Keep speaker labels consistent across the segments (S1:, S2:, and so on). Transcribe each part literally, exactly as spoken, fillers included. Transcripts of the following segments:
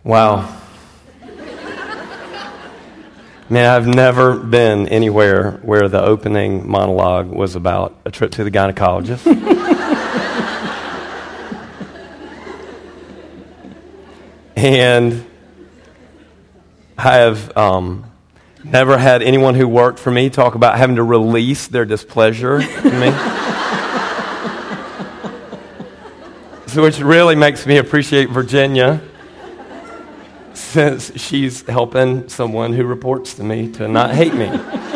S1: Wow. Man, I've never been anywhere where the opening monologue was about a trip to the gynecologist. And I have um, never had anyone who worked for me talk about having to release their displeasure to me. So, which really makes me appreciate Virginia, since she's helping someone who reports to me to not hate me.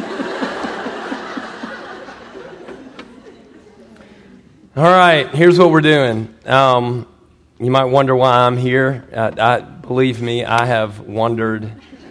S1: All right, here's what we're doing. Um, you might wonder why I'm here. Uh, I, believe me, I have wondered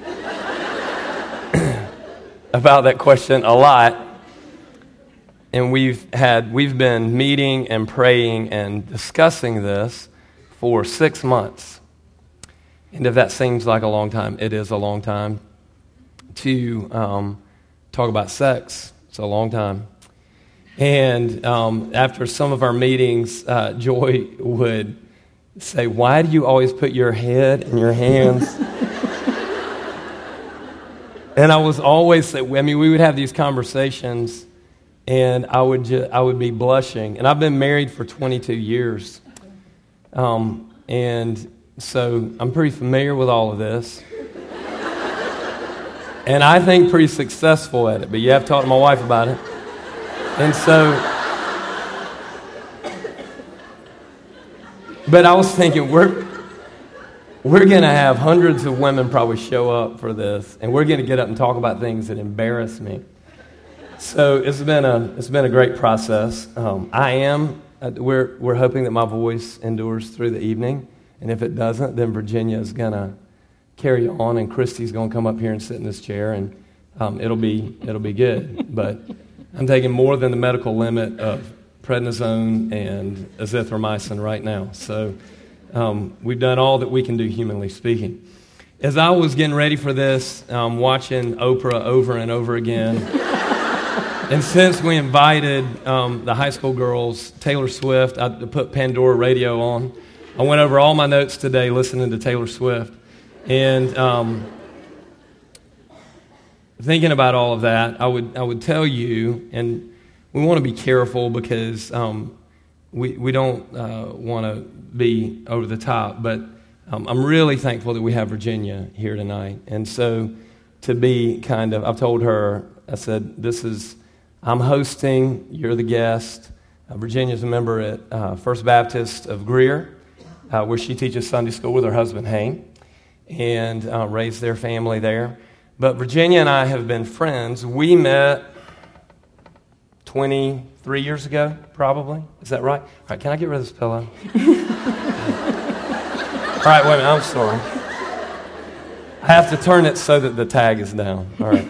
S1: about that question a lot. And we've had we've been meeting and praying and discussing this for six months. And if that seems like a long time, it is a long time. To um, talk about sex, it's a long time. And um, after some of our meetings, uh, Joy would say, "Why do you always put your head in your hands?" And I was always say, I mean, we would have these conversations, and I would ju- I would be blushing. And I've been married for twenty-two years, um, and so I'm pretty familiar with all of this. And I think pretty successful at it, but you have to talk to my wife about it. And so, but I was thinking, we're, we're going to have hundreds of women probably show up for this, and we're going to get up and talk about things that embarrass me. So it's been a, it's been a great process. Um, I am, uh, we're, we're hoping that my voice endures through the evening. And if it doesn't, then Virginia is going to carry on, and Christy's going to come up here and sit in this chair, and um, it'll be it'll be good. But I'm taking more than the medical limit of prednisone and azithromycin right now. So um, we've done all that we can do, humanly speaking. As I was getting ready for this, um, watching Oprah over and over again, and since we invited um, the high school girls, Taylor Swift, I put Pandora Radio on. I went over all my notes today listening to Taylor Swift, and um, thinking about all of that, I would I would tell you, and we want to be careful because um, we we don't uh, want to be over the top, but um, I'm really thankful that we have Virginia here tonight, and so to be kind of, I've told her, I said, this is, I'm hosting, you're the guest. Uh, Virginia's a member at uh, First Baptist of Greer, Uh, where she teaches Sunday school with her husband, Hayne, and uh, raised their family there. But Virginia and I have been friends. We met twenty-three years ago, probably. Is that right? All right, can I get rid of this pillow? All right, wait a minute, I'm sorry. I have to turn it so that the tag is down. All right.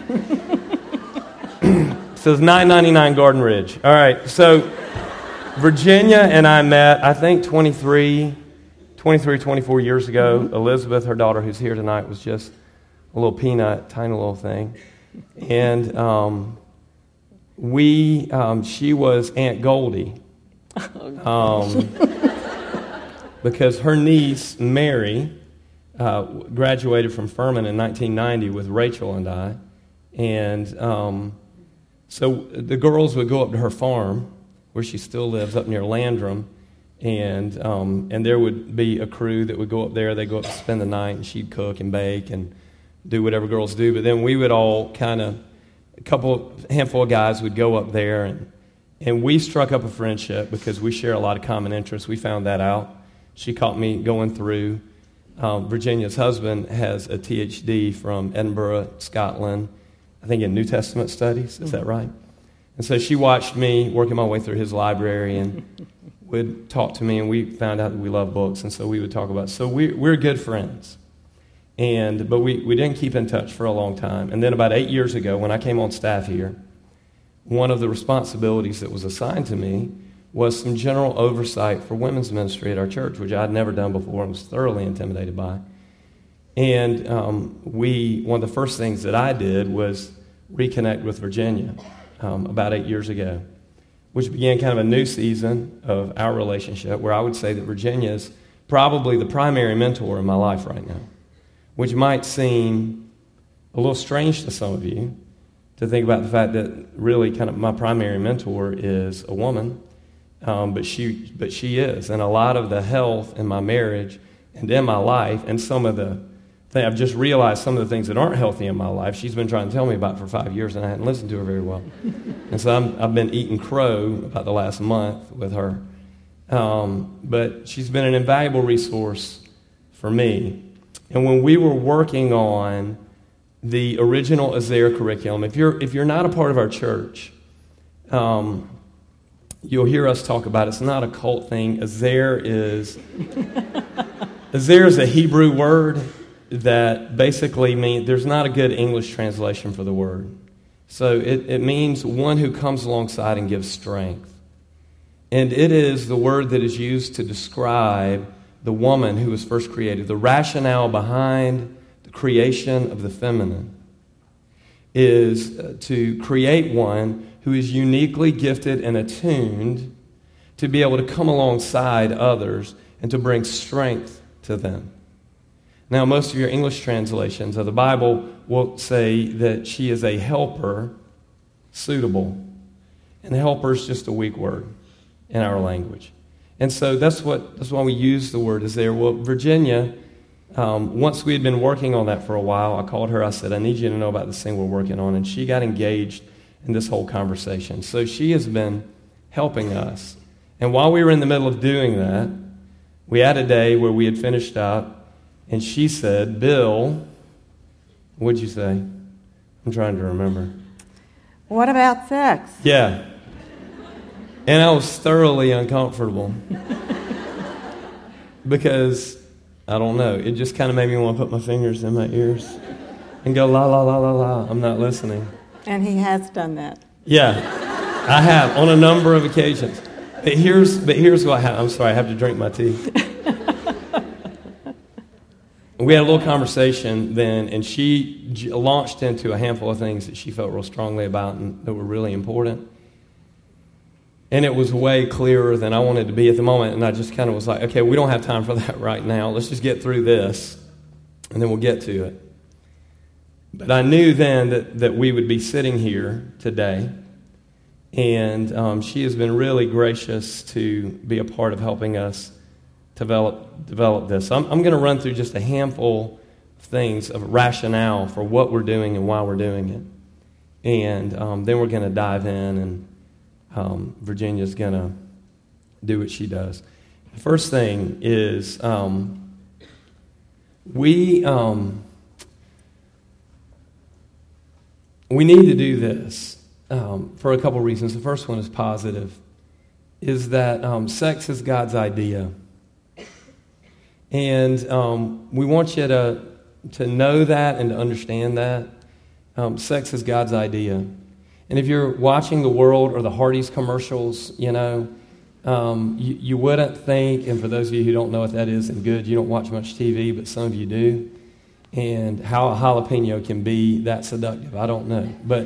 S1: It says nine ninety-nine Garden Ridge. All right, so Virginia and I met, I think, twenty-three... twenty-three, twenty-four years ago. Elizabeth, her daughter who's here tonight, was just a little peanut, tiny little thing. And um, we, um, she was Aunt Goldie. Um, because her niece, Mary, uh, graduated from Furman in nineteen ninety with Rachel and I. And um, so the girls would go up to her farm, where she still lives, up near Landrum. And um, and there would be a crew that would go up there. They'd go up to spend the night, and she'd cook and bake and do whatever girls do. But then we would all kind of, a couple, handful of guys would go up there, and and we struck up a friendship because we share a lot of common interests. We found that out. She caught me going through. Um, Virginia's husband has a T H D from Edinburgh, Scotland, I think in New Testament studies. Is that right? And so she watched me working my way through his library and would talk to me, and we found out that we love books, and so we would talk about it. So we, we're good friends. And but we, we didn't keep in touch for a long time. And then about eight years ago, when I came on staff here, one of the responsibilities that was assigned to me was some general oversight for women's ministry at our church, which I had never done before and was thoroughly intimidated by. And um, we one of the first things that I did was reconnect with Virginia um, about eight years ago, which began kind of a new season of our relationship, where I would say that Virginia is probably the primary mentor in my life right now. which might seem a little strange to some of you to think about the fact that really kind of my primary mentor is a woman, um, but she but she is. And a lot of the health in my marriage and in my life, and some of the things, I've just realized some of the things that aren't healthy in my life, she's been trying to tell me about for five years, and I hadn't listened to her very well. And so I'm, I've been eating crow about the last month with her. Um, but she's been an invaluable resource for me. And when we were working on the original Azair curriculum, if you're if you're not a part of our church, um, you'll hear us talk about it. It's not a cult thing. Azair is Azair is a Hebrew word that basically means, there's not a good English translation for the word. So it, it means one who comes alongside and gives strength. And it is the word that is used to describe the woman who was first created. The rationale behind the creation of the feminine is to create one who is uniquely gifted and attuned to be able to come alongside others and to bring strength to them. Now, most of your English translations of the Bible will say that she is a helper suitable. And helper is just a weak word in our language. And so that's what that's why we use the word is there. Well, Virginia, um, once we had been working on that for a while, I called her, I said, I need you to know about this thing we're working on. And she got engaged in this whole conversation. So she has been helping us. And while we were in the middle of doing that, we had a day where we had finished up, and she said, Bill, what'd you say? I'm trying to remember.
S2: What about sex?
S1: Yeah. And I was thoroughly uncomfortable. Because, I don't know, it just kind of made me want to put my fingers in my ears and go, la, la, la, la, la, I'm not listening.
S2: And he has done that.
S1: Yeah, I have, on a number of occasions. But here's, but here's what happened. I'm sorry, I have to drink my tea. We had a little conversation then, and she j- launched into a handful of things that she felt real strongly about and that were really important. And it was way clearer than I wanted to be at the moment, and I just kind of was like, okay, we don't have time for that right now. Let's just get through this, and then we'll get to it. But I knew then that, that we would be sitting here today, and um, she has been really gracious to be a part of helping us develop develop this. I'm, I'm going to run through just a handful of things of rationale for what we're doing and why we're doing it. And um, then we're going to dive in, and um, Virginia's going to do what she does. The first thing is um, we, um, we need to do this um, for a couple reasons. The first one is positive, is that um, sex is God's idea. And um, we want you to, to know that and to understand that. Um, sex is God's idea. And if you're watching the World or the Hardee's commercials, you know, um, you, you wouldn't think, and for those of you who don't know what that is, and good, you don't watch much T V, but some of you do, and how a jalapeno can be that seductive, I don't know. But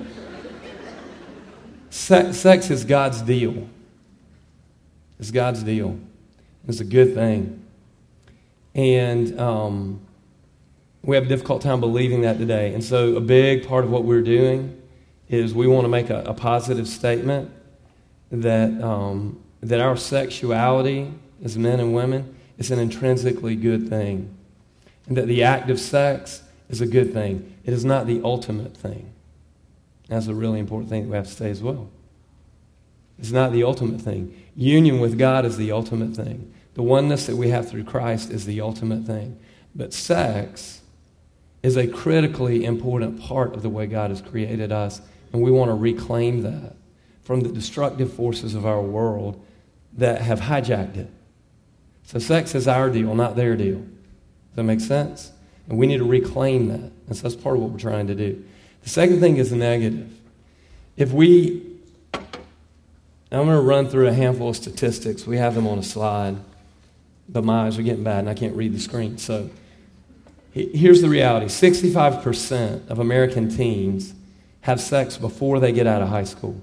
S1: sex, sex is God's deal. It's God's deal. It's a good thing. And um, we have a difficult time believing that today. And so a big part of what we're doing is we want to make a, a positive statement that um, that our sexuality as men and women is an intrinsically good thing. And that the act of sex is a good thing. It is not the ultimate thing. That's a really important thing that we have to say as well. It's not the ultimate thing. Union with God is the ultimate thing. The oneness that we have through Christ is the ultimate thing. But sex is a critically important part of the way God has created us, and we want to reclaim that from the destructive forces of our world that have hijacked it. So sex is our deal, not their deal. Does that make sense? And we need to reclaim that. And so that's part of what we're trying to do. The second thing is negative. If we, I'm going to run through a handful of statistics. We have them on a slide. But my eyes are getting bad and I can't read the screen. So here's the reality. sixty-five percent of American teens have sex before they get out of high school.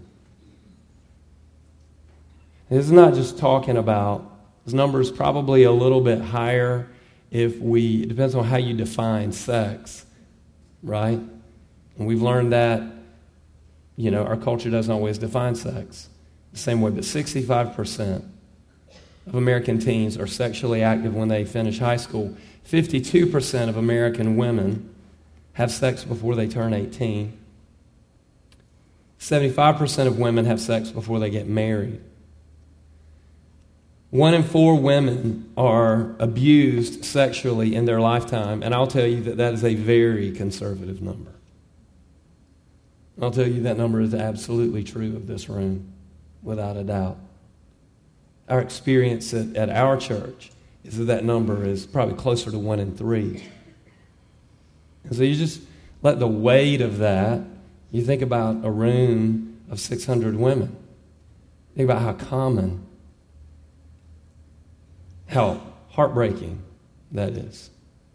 S1: And this is not just talking about, this number is probably a little bit higher if we, it depends on how you define sex, right? And we've learned that, you know, our culture doesn't always define sex the same way, but sixty-five percent of American teens are sexually active when they finish high school. fifty-two percent of American women have sex before they turn eighteen. seventy-five percent of women have sex before they get married. One in four women are abused sexually in their lifetime, and I'll tell you that that is a very conservative number. I'll tell you that number is absolutely true of this room, without a doubt. Our experience at, at our church is that that number is probably closer to one in three. And so you just let the weight of that, you think about a room of six hundred women. Think about how common, how heartbreaking that is.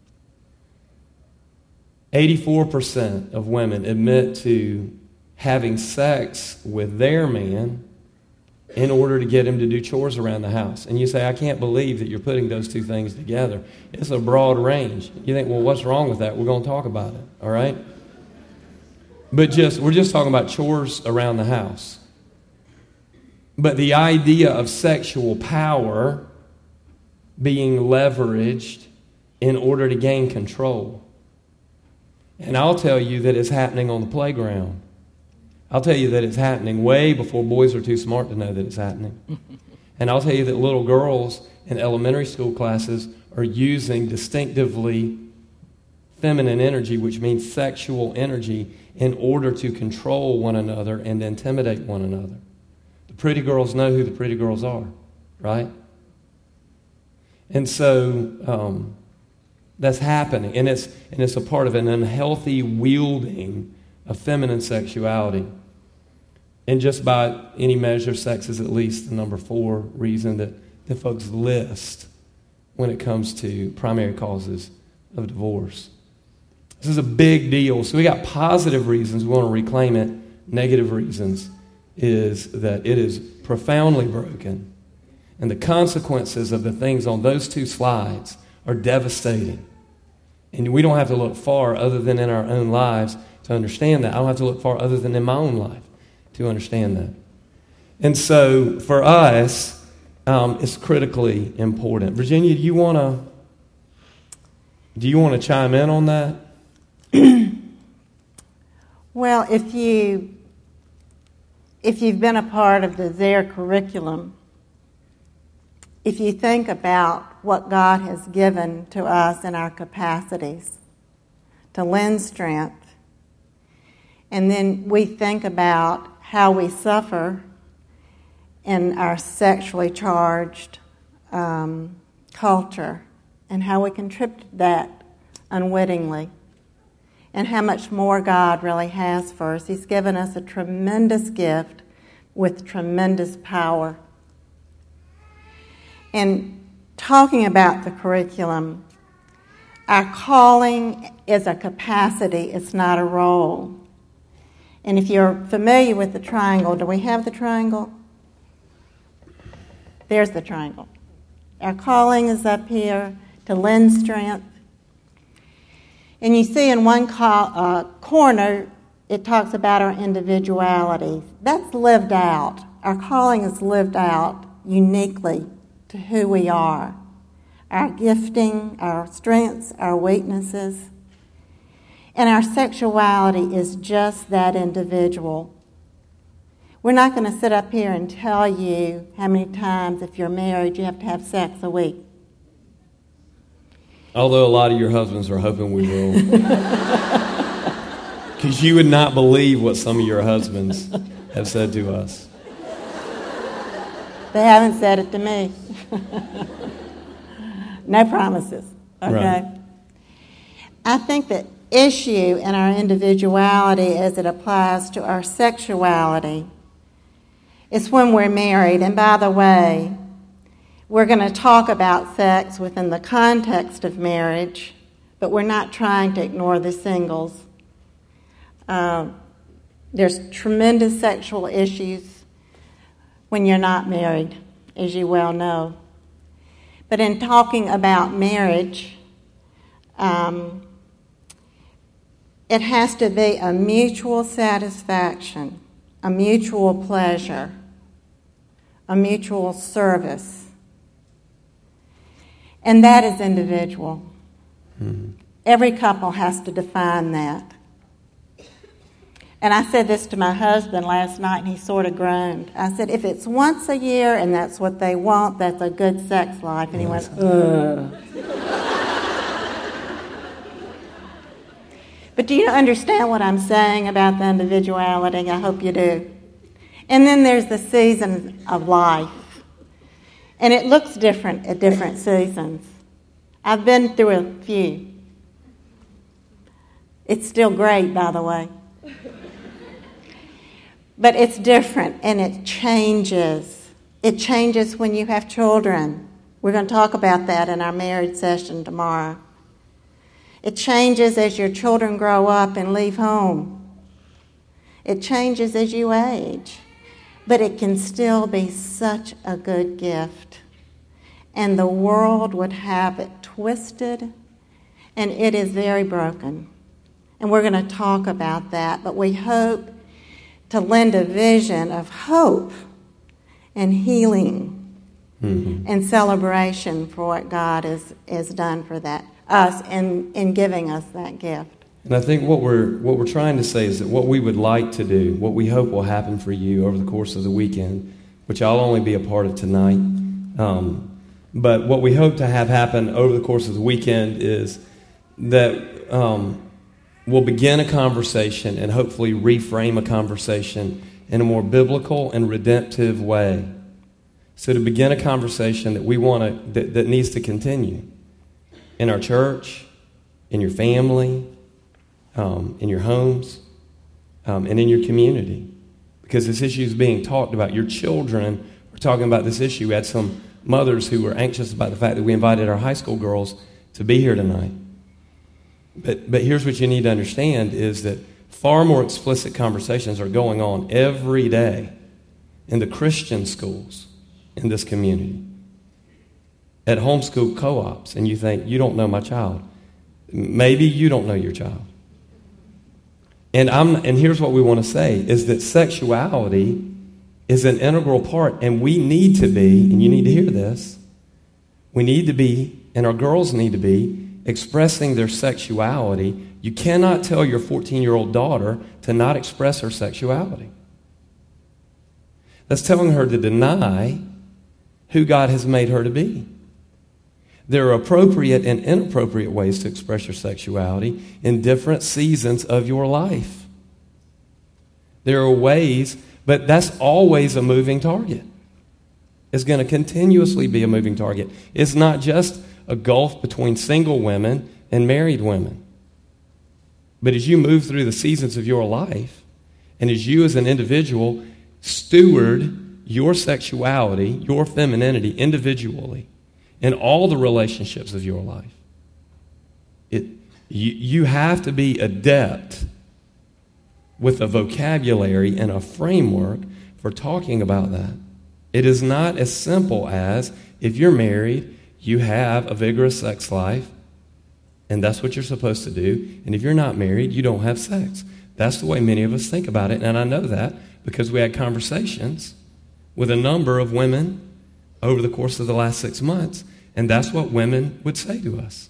S1: eighty-four percent of women admit to having sex with their man in order to get him to do chores around the house. And you say, I can't believe that you're putting those two things together. It's a broad range. You think, well, what's wrong with that? We're going to talk about it, all right? But just we're just talking about chores around the house. But the idea of sexual power being leveraged in order to gain control. And I'll tell you that it's happening on the playground. I'll tell you that it's happening way before boys are too smart to know that it's happening. And I'll tell you that little girls in elementary school classes are using distinctively feminine energy, which means sexual energy, in order to control one another and intimidate one another. The pretty girls know who the pretty girls are, right? And so um, that's happening. And it's, and it's a part of an unhealthy wielding of feminine sexuality. And just by any measure, sex is at least the number four reason that, that folks list when it comes to primary causes of divorce. This is a big deal. So we got positive reasons we want to reclaim it. Negative reasons is that it is profoundly broken. And the consequences of the things on those two slides are devastating. And we don't have to look far other than in our own lives to understand that. I don't have to look far other than in my own life to understand that. And so for us, um, it's critically important. Virginia, do you want to do you want to chime in on that?
S2: Well, if you if you've been a part of the Z E R curriculum, if you think about what God has given to us in our capacities to lend strength, and then we think about how we suffer in our sexually charged um, culture and how we contribute to that unwittingly, and how much more God really has for us. He's given us a tremendous gift with tremendous power. And talking about the curriculum, our calling is a capacity, it's not a role. And if you're familiar with the triangle, do we have the triangle? There's the triangle. Our calling is up here to lend strength. And you see in one co- uh, corner, it talks about our individuality. That's lived out. Our calling is lived out uniquely to who we are. Our gifting, our strengths, our weaknesses. And our sexuality is just that individual. We're not going to sit up here and tell you how many times, if you're married, you have to have sex a week.
S1: Although a lot of your husbands are hoping we will. Because you would not believe what some of your husbands have said to us.
S2: They haven't said it to me. No promises, okay?
S1: Right.
S2: I think the issue in our individuality as it applies to our sexuality is when we're married. And by the way, we're going to talk about sex within the context of marriage, but we're not trying to ignore the singles. Uh, there's tremendous sexual issues when you're not married, as you well know. But in talking about marriage, Um, it has to be a mutual satisfaction, a mutual pleasure, a mutual service. And that is individual. Mm-hmm. Every couple has to define that. And I said this to my husband last night, and he sort of groaned. I said, if it's once a year and that's what they want, that's a good sex life. And he went, ugh. But do you understand what I'm saying about the individuality? I hope you do. And then there's the season of life. And it looks different at different seasons. I've been through a few. It's still great, by the way. But it's different, and it changes. It changes when you have children. We're going to talk about that in our marriage session tomorrow. It changes as your children grow up and leave home. It changes as you age. But it can still be such a good gift. And the world would have it twisted, and it is very broken. And we're going to talk about that, but we hope to lend a vision of hope and healing mm-hmm. and celebration for what God has, has done for that us in, in giving us that gift.
S1: And I think what we're what we're trying to say is that what we would like to do, what we hope will happen for you over the course of the weekend, which I'll only be a part of tonight, um, but what we hope to have happen over the course of the weekend is that um, we'll begin a conversation and hopefully reframe a conversation in a more biblical and redemptive way. So to begin a conversation that we want to, that, that needs to continue in our church, in your family, um, in your homes, um, and in your community. Because this issue is being talked about. Your children are talking about this issue. We had some mothers who were anxious about the fact that we invited our high school girls to be here tonight. But but here's what you need to understand is that far more explicit conversations are going on every day in the Christian schools in this community, at homeschool co-ops, and you think, you don't know my child. Maybe you don't know your child. And I'm and here's what we want to say is that sexuality is an integral part, and we need to be, and you need to hear this, we need to be, and our girls need to be, expressing their sexuality. You cannot tell your fourteen-year-old daughter to not express her sexuality. That's telling her to deny who God has made her to be. There are appropriate and inappropriate ways to express your sexuality in different seasons of your life. There are ways, but that's always a moving target. It's going to continuously be a moving target. It's not just a gulf between single women and married women. But as you move through the seasons of your life, and as you as an individual steward your sexuality, your femininity individually, in all the relationships of your life, it, you, you have to be adept with a vocabulary and a framework for talking about that. It is not as simple as, if you're married, you have a vigorous sex life, and that's what you're supposed to do. And if you're not married, you don't have sex. That's the way many of us think about it, and I know that because we had conversations with a number of women over the course of the last six months, and that's what women would say to us.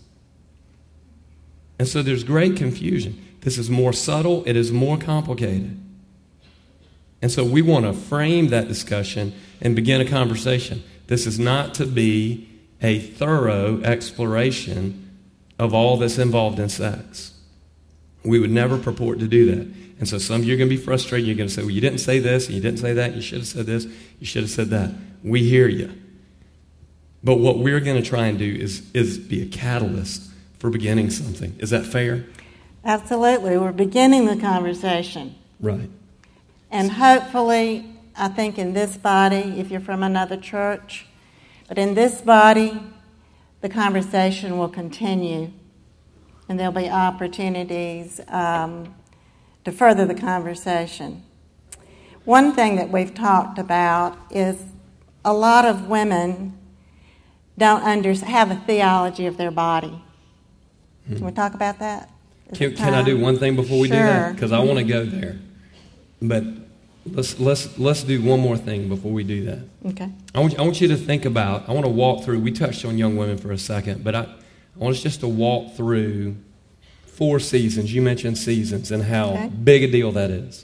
S1: And so there's great confusion. This is more subtle. It is more complicated. And so we want to frame that discussion and begin a conversation. This is not to be a thorough exploration of all that's involved in sex. We would never purport to do that. And so some of you are going to be frustrated. You're going to say, well, you didn't say this, and you didn't say that, you should have said this, you should have said that. We hear you. But what we're going to try and do is, is be a catalyst for beginning something. Is that fair?
S2: Absolutely. We're beginning the conversation.
S1: Right.
S2: And hopefully, I think in this body, if you're from another church, but in this body, the conversation will continue. And there'll be opportunities um, to further the conversation. One thing that we've talked about is a lot of women don't under, have a theology of their body. Mm-hmm. Can we talk about that?
S1: Can, can I do one thing before we
S2: sure.
S1: do that? Because I want to go there. But let's let's let's do one more thing before we do that.
S2: Okay.
S1: I want, I want you to think about, I want to walk through, we touched on young women for a second, but I, I want us just to walk through four seasons. You mentioned seasons and how okay. big a deal that is.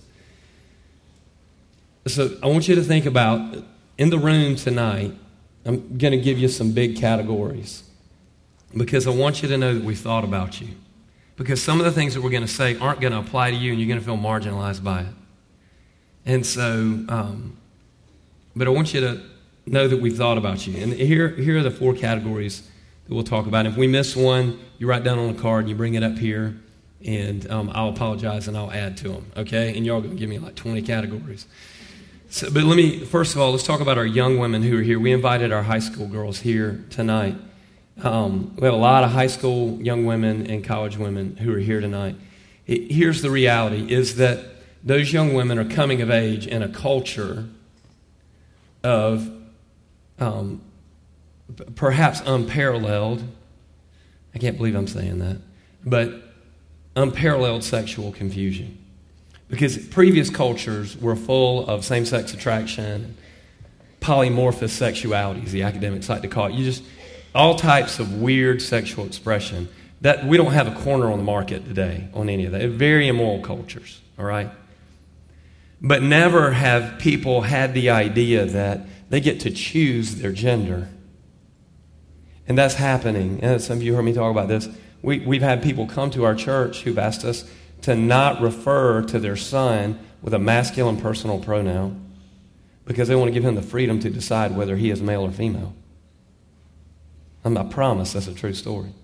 S1: So I want you to think about, in the room tonight, I'm going to give you some big categories because I want you to know that we've thought about you. Because some of the things that we're going to say aren't going to apply to you and you're going to feel marginalized by it. And so, um, but I want you to know that we've thought about you. And here, here are the four categories that we'll talk about. If we miss one, you write down on a card, you bring it up here, and um, I'll apologize and I'll add to them, okay? And y'all are going to give me like twenty categories. So, but let me, first of all, let's talk about our young women who are here. We invited our high school girls here tonight. Um, we have a lot of high school young women and college women who are here tonight. It, here's the reality, is that those young women are coming of age in a culture of um, p- perhaps unparalleled, I can't believe I'm saying that, but unparalleled sexual confusion. Because previous cultures were full of same-sex attraction, polymorphous sexuality, as the academics like to call it. You just, all types of weird sexual expression. That we don't have a corner on the market today on any of that. Very immoral cultures, all right? But never have people had the idea that they get to choose their gender. And that's happening. And some of you heard me talk about this. We, we've had people come to our church who've asked us to not refer to their son with a masculine personal pronoun because they want to give him the freedom to decide whether he is male or female. And I promise that's a true story.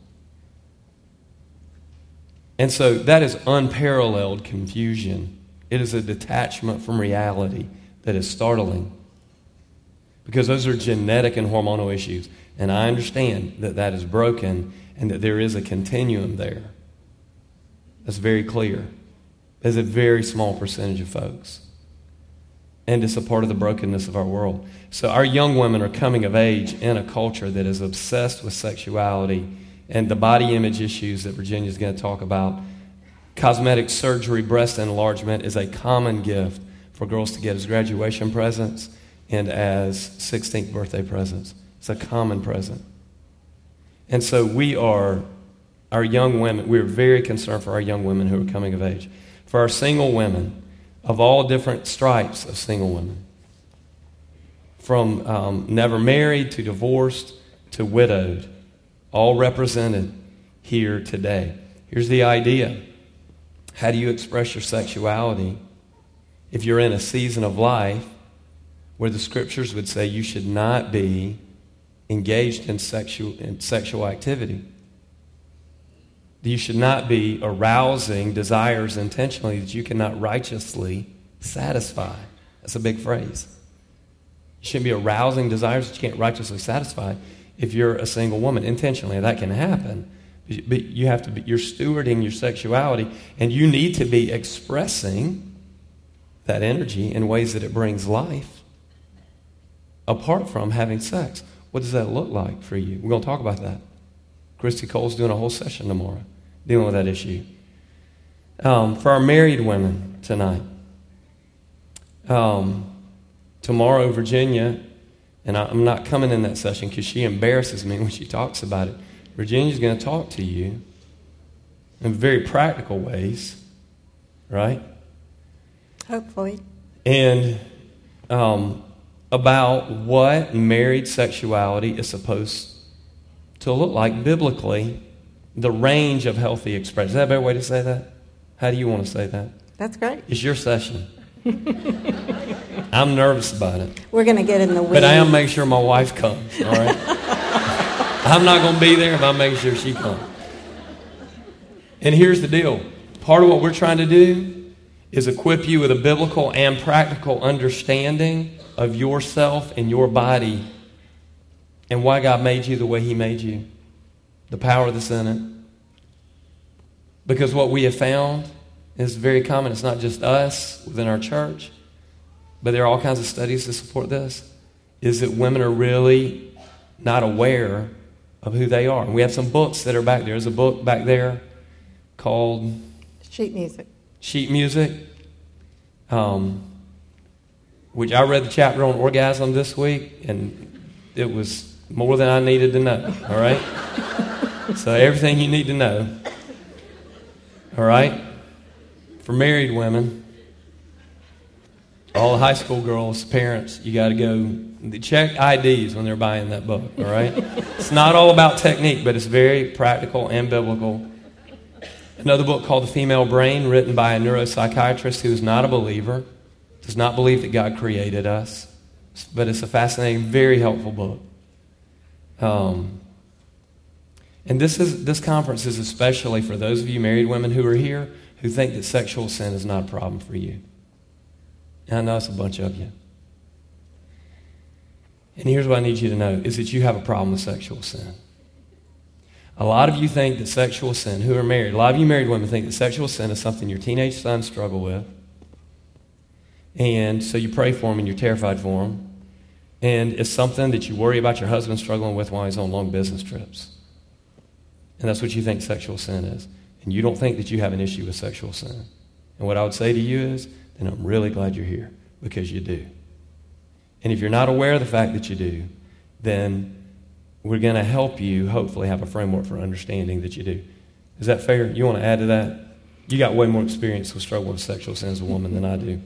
S1: And so that is unparalleled confusion. It is a detachment from reality that is startling because those are genetic and hormonal issues. And I understand that that is broken and that there is a continuum there. That's very clear. There's a very small percentage of folks. And it's a part of the brokenness of our world. So our young women are coming of age in a culture that is obsessed with sexuality and the body image issues that Virginia's going to talk about. Cosmetic surgery, breast enlargement is a common gift for girls to get as graduation presents and as sixteenth birthday presents. It's a common present. And so we are, our young women, we're very concerned for our young women who are coming of age. For our single women, of all different stripes of single women, from um, never married to divorced to widowed, all represented here today. Here's the idea. How do you express your sexuality if you're in a season of life where the scriptures would say you should not be engaged in sexual, in sexual activity? You should not be arousing desires intentionally that you cannot righteously satisfy. That's a big phrase. You shouldn't be arousing desires that you can't righteously satisfy if you're a single woman intentionally. That can happen. But you have to be, you're stewarding your sexuality, and you need to be expressing that energy in ways that it brings life apart from having sex. What does that look like for you? We're going to talk about that. Christy Cole's doing a whole session tomorrow dealing with that issue. Um, for our married women tonight, um, tomorrow, Virginia, and I, I'm not coming in that session because she embarrasses me when she talks about it. Virginia's going to talk to you in very practical ways, right?
S2: Hopefully.
S1: And um, about what married sexuality is supposed to look like biblically, the range of healthy expression. Is that a better way to say that? How do you want to say that?
S2: That's great.
S1: It's your session. I'm nervous about it.
S2: We're going to get in the weeds.
S1: But I am making sure my wife comes, all right? I'm not going to be there if I make sure she comes. And here's the deal. Part of what we're trying to do is equip you with a biblical and practical understanding of yourself and your body and why God made you the way He made you. The power that's in it. Because what we have found is very common. It's not just us within our church, but there are all kinds of studies to support this, is that women are really not aware of who they are. And we have some books that are back there. There's a book back there called
S2: Sheet Music.
S1: Sheet Music, um, which I read the chapter on orgasm this week, and it was more than I needed to know, all right? So everything you need to know, all right? For married women, all the high school girls, parents, you got to go check I Ds when they're buying that book, all right? It's not all about technique, but it's very practical and biblical. Another book called The Female Brain, written by a neuropsychiatrist who is not a believer, does not believe that God created us, but it's a fascinating, very helpful book. Um, and this is this conference is especially for those of you married women who are here who think that sexual sin is not a problem for you. And I know it's a bunch of you. And here's what I need you to know, is that you have a problem with sexual sin. A lot of you think that sexual sin, who are married, a lot of you married women think that sexual sin is something your teenage sons struggle with. And so you pray for them and you're terrified for them. And it's something that you worry about your husband struggling with while he's on long business trips. And that's what you think sexual sin is. And you don't think that you have an issue with sexual sin. And what I would say to you is, then I'm really glad you're here, because you do. And if you're not aware of the fact that you do, then we're going to help you hopefully have a framework for understanding that you do. Is that fair? You want to add to that? You got way more experience with struggling with sexual sin as a woman than I do.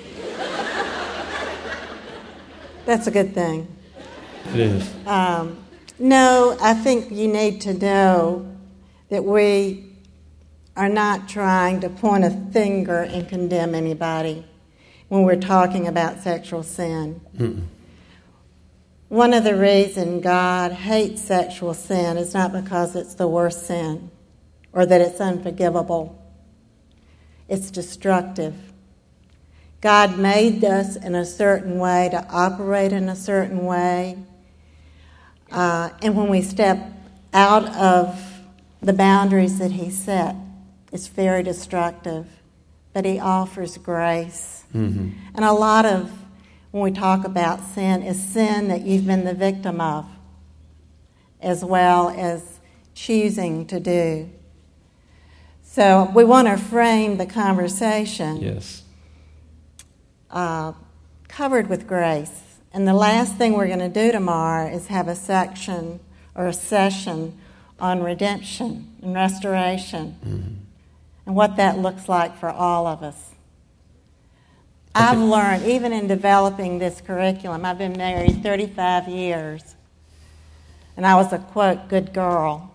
S2: That's a good thing.
S1: It is.
S2: Um, no, I think you need to know that we are not trying to point a finger and condemn anybody when we're talking about sexual sin. Mm-mm. One of the reasons God hates sexual sin is not because it's the worst sin or that it's unforgivable. It's destructive. God made us in a certain way to operate in a certain way. Uh, and when we step out of the boundaries that He set, it's very destructive. But He offers grace. Mm-hmm. And a lot of when we talk about sin, is sin that you've been the victim of, as well as choosing to do. So we want to frame the conversation
S1: yes.
S2: uh, covered with grace. And the last thing we're going to do tomorrow is have a section or a session on redemption and restoration mm-hmm. and what that looks like for all of us. I've learned, even in developing this curriculum, I've been married thirty-five years, and I was a, quote, good girl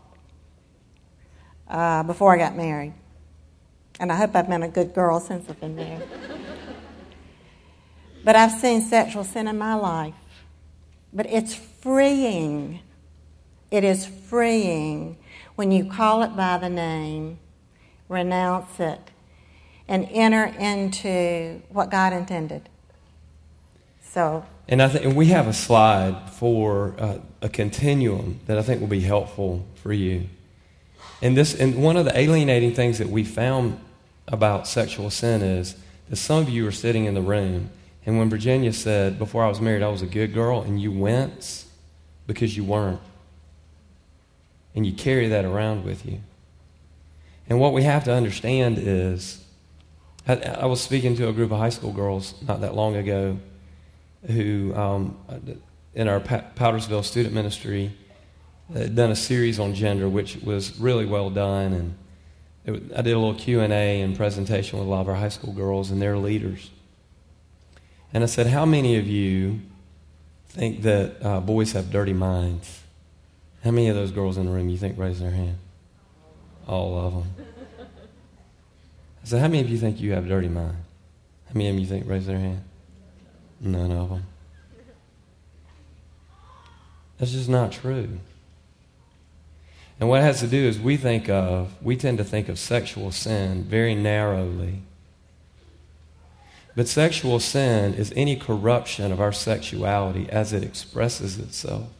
S2: uh, before I got married. And I hope I've been a good girl since I've been married. But I've seen sexual sin in my life. But it's freeing. It is freeing when you call it by the name, renounce it, and enter into what God intended. So,
S1: and I think and we have a slide for uh, a continuum that I think will be helpful for you. And this, and one of the alienating things that we found about sexual sin is that some of you are sitting in the room, and when Virginia said, "Before I was married, I was a good girl," and you wince because you weren't, and you carry that around with you. And what we have to understand is, I, I was speaking to a group of high school girls not that long ago who, um, in our Powdersville student ministry, had done a series on gender, which was really well done. And it, I did a little Q and A and presentation with a lot of our high school girls and their leaders. And I said, how many of you think that uh, boys have dirty minds? How many of those girls in the room you think raise their hand? All of them. I said, how many of you think you have a dirty mind? How many of them you think raise their hand? None of them. That's just not true. And what it has to do is we think of, we tend to think of sexual sin very narrowly. But sexual sin is any corruption of our sexuality as it expresses itself.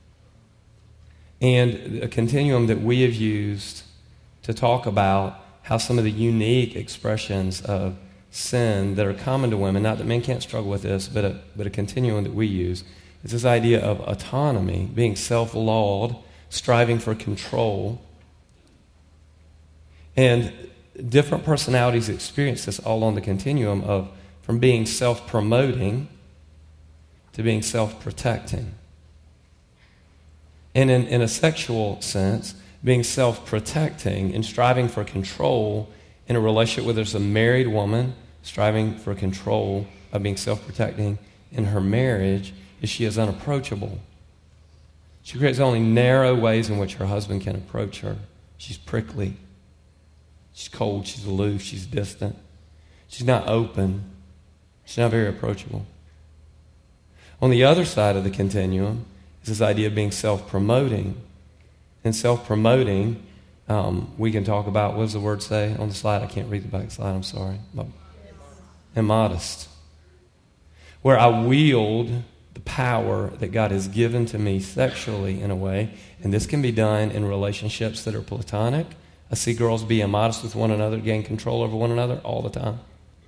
S1: And a continuum that we have used to talk about how some of the unique expressions of sin that are common to women, not that men can't struggle with this, but a, but a continuum that we use, is this idea of autonomy, being self-lawed, striving for control. And different personalities experience this all on the continuum of from being self-promoting to being self-protecting. And in, in a sexual sense, being self-protecting and striving for control in a relationship where there's a married woman striving for control of being self-protecting in her marriage is she is unapproachable. She creates only narrow ways in which her husband can approach her. She's prickly. She's cold. She's aloof. She's distant. She's not open. She's not very approachable. On the other side of the continuum is this idea of being self-promoting. And self-promoting, um, we can talk about, what does the word say on the slide? I can't read the back slide, I'm sorry. Immodest. Where I wield the power that God has given to me sexually in a way, and this can be done in relationships that are platonic. I see girls be immodest with one another, gain control over one another all the time.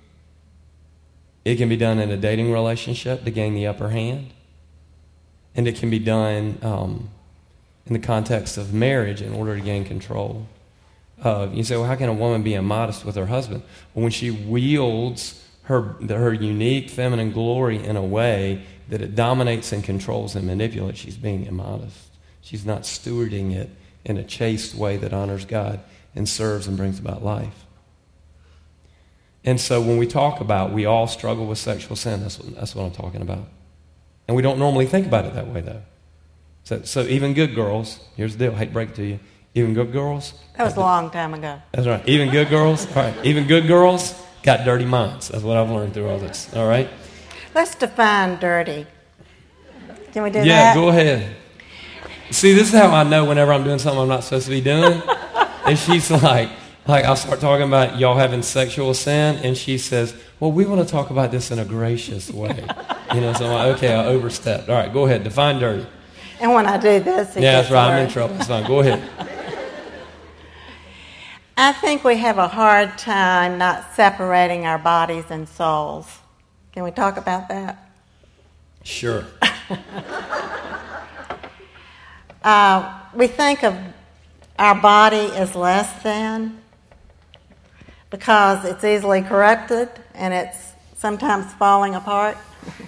S1: It can be done in a dating relationship to gain the upper hand. And it can be done um, in the context of marriage in order to gain control. Uh, you say, well, how can a woman be immodest with her husband? Well, when she wields her, her unique feminine glory in a way that it dominates and controls and manipulates, she's being immodest. She's not stewarding it in a chaste way that honors God and serves and brings about life. And so when we talk about, we all struggle with sexual sin, that's what, that's what I'm talking about. And we don't normally think about it that way, though. So, so even good girls, here's the deal, I hate to break it to you, even good girls.
S2: That was a long time ago.
S1: That's right. Even good girls, all right, even good girls got dirty minds. That's what I've learned through all this, all right?
S2: Let's define dirty. Can we do
S1: yeah,
S2: that?
S1: Yeah, go ahead. See, this is how I know whenever I'm doing something I'm not supposed to be doing. And she's like, like I'll start talking about y'all having sexual sin, and she says, well, we want to talk about this in a gracious way. You know, so I'm like, okay, I overstepped. All right, go ahead, define dirty.
S2: And when I do this, it
S1: yeah,
S2: gets
S1: that's right,
S2: worse.
S1: I'm in trouble. It's fine, go ahead.
S2: I think we have a hard time not separating our bodies and souls. Can we talk about that?
S1: Sure.
S2: uh, we think of our body as less than because it's easily corrupted and it's sometimes falling apart.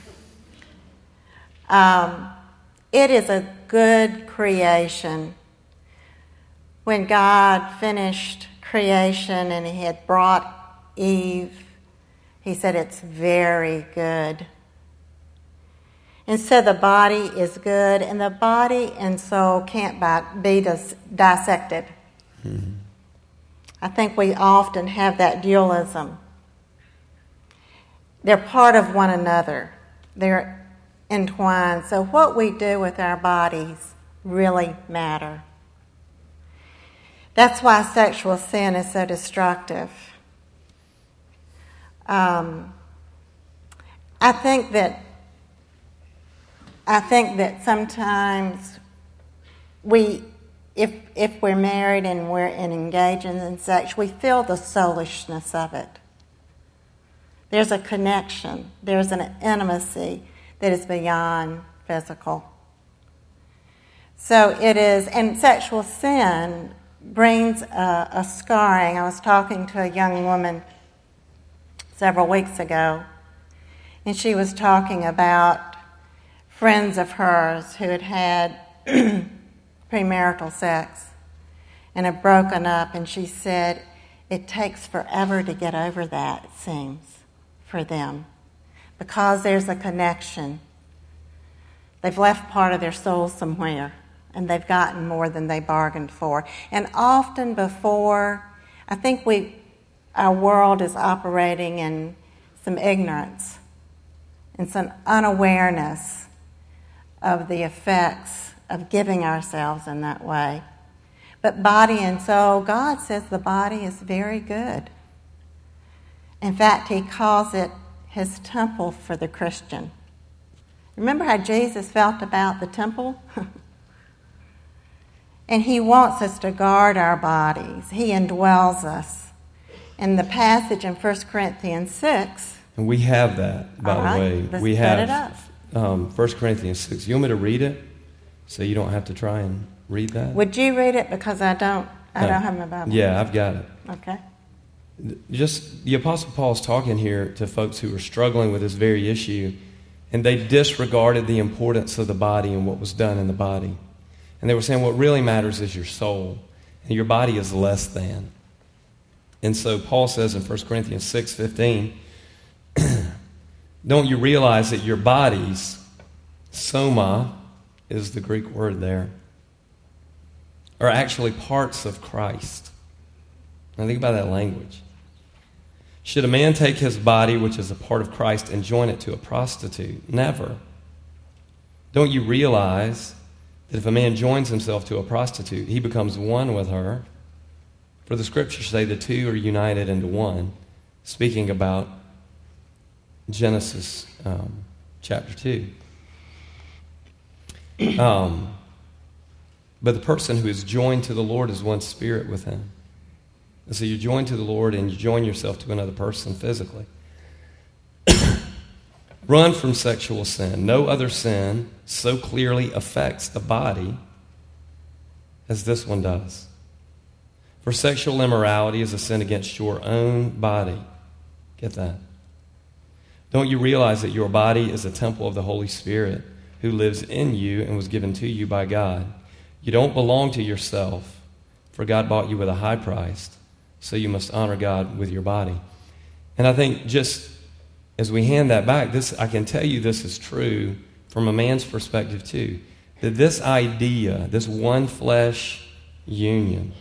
S2: um, it is a good creation. When God finished creation and he had brought Eve, he said it's very good. And so the body is good, and the body and soul can't be dis- dissected. Mm-hmm. I think we often have that dualism. They're part of one another. They're entwined. So what we do with our bodies really matter. That's why sexual sin is so destructive. Um, I think that I think that sometimes we, if if we're married and we're in engaging in sex, we feel the soulishness of it. There's a connection. There's an intimacy that is beyond physical. So it is, and sexual sin brings a, a scarring. I was talking to a young woman several weeks ago, and she was talking about friends of hers who had had premarital sex and had broken up, and she said it takes forever to get over that, it seems, for them, because there's a connection. They've left part of their soul somewhere, and they've gotten more than they bargained for. And often before, I think we, our world is operating in some ignorance and some unawareness of the effects of giving ourselves in that way. But body and soul, God says the body is very good. In fact, he calls it his temple for the Christian. Remember how Jesus felt about the temple? And he wants us to guard our bodies. He indwells us. In the passage in First Corinthians six.
S1: And we have that, by
S2: right,
S1: the way.
S2: Let's
S1: we
S2: put
S1: have
S2: it up.
S1: Um, First Corinthians six. You want me to read it so you don't have to try and read that?
S2: Would you read it? Because I don't, I
S1: No.
S2: don't have my Bible.
S1: Yeah, I've got it.
S2: Okay.
S1: Just the Apostle Paul's talking here to folks who are struggling with this very issue, and they disregarded the importance of the body and what was done in the body. And they were saying what really matters is your soul, and your body is less than. And so Paul says in First Corinthians six fifteen, don't you realize that your bodies, soma is the Greek word there, are actually parts of Christ? Now think about that language. Should a man take his body, which is a part of Christ, and join it to a prostitute? Never. Don't you realize that if a man joins himself to a prostitute, he becomes one with her? For the scriptures say the two are united into one, speaking about Genesis um, chapter two. Um, but the person who is joined to the Lord is one spirit with him. And so you're joined to the Lord and you join yourself to another person physically. Run from sexual sin. No other sin so clearly affects the body as this one does. For sexual immorality is a sin against your own body. Get that? Don't you realize that your body is a temple of the Holy Spirit who lives in you and was given to you by God? You don't belong to yourself, for God bought you with a high price. So you must honor God with your body. And I think just as we hand that back, this I can tell you this is true from a man's perspective too. That this idea, this one flesh union,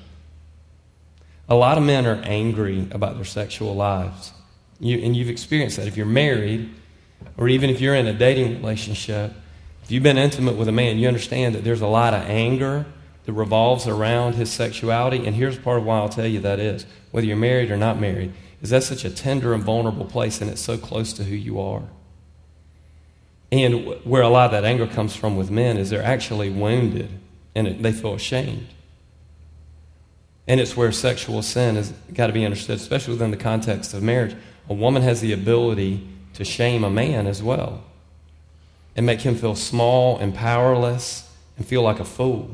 S1: a lot of men are angry about their sexual lives. You, and you've experienced that. If you're married, or even if you're in a dating relationship, if you've been intimate with a man, you understand that there's a lot of anger that revolves around his sexuality. And here's part of why I'll tell you that is, whether you're married or not married, is that's such a tender and vulnerable place, and it's so close to who you are. And where a lot of that anger comes from with men is they're actually wounded, and it, they feel ashamed. And it's where sexual sin has got to be understood, especially within the context of marriage. A woman has the ability to shame a man as well and make him feel small and powerless and feel like a fool.